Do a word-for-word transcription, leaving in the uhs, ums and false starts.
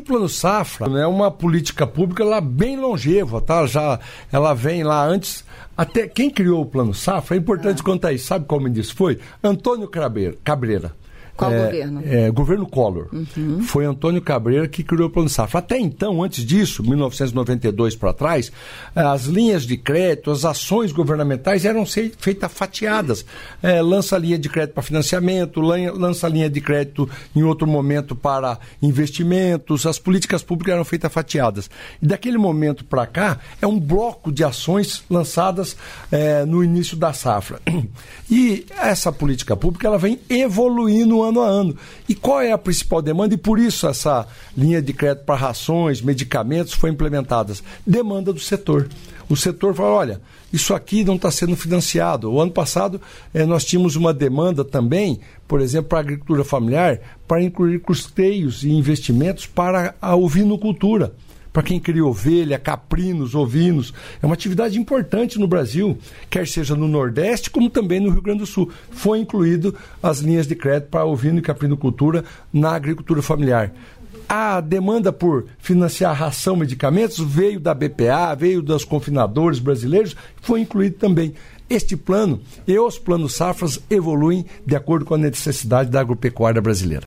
Plano Safra é uma política pública lá bem longeva, tá? Já, ela vem lá antes. Até quem criou o Plano Safra, é importante ah. contar isso. Sabe qual ministro foi? Antônio Cabreira. Qual é, governo? É, governo Collor. Uhum. Foi Antônio Cabreira que criou o Plano Safra. Até então, antes disso, mil novecentos e noventa e dois para trás, as linhas de crédito, as ações governamentais eram feitas fatiadas. É, lança linha de crédito para financiamento, lança linha de crédito em outro momento para investimentos, as políticas públicas eram feitas fatiadas. E daquele momento para cá, é um bloco de ações lançadas é, no início da safra. E essa política pública ela vem evoluindo ano a ano. E qual é a principal demanda? E por isso essa linha de crédito para rações, medicamentos foi implementada. Demanda do setor. O setor fala, olha, isso aqui não está sendo financiado. O ano passado eh, nós tínhamos uma demanda também, por exemplo, para a agricultura familiar, para incluir custeios e investimentos para a ovinocultura. Para quem cria ovelha, caprinos, ovinos. É uma atividade importante no Brasil, quer seja no Nordeste, como também no Rio Grande do Sul. Foi incluído as linhas de crédito para ovino e caprinocultura na agricultura familiar. A demanda por financiar ração, medicamentos, veio da B P A, veio dos confinadores brasileiros, foi incluído também. Este plano e os planos safras evoluem de acordo com a necessidade da agropecuária brasileira.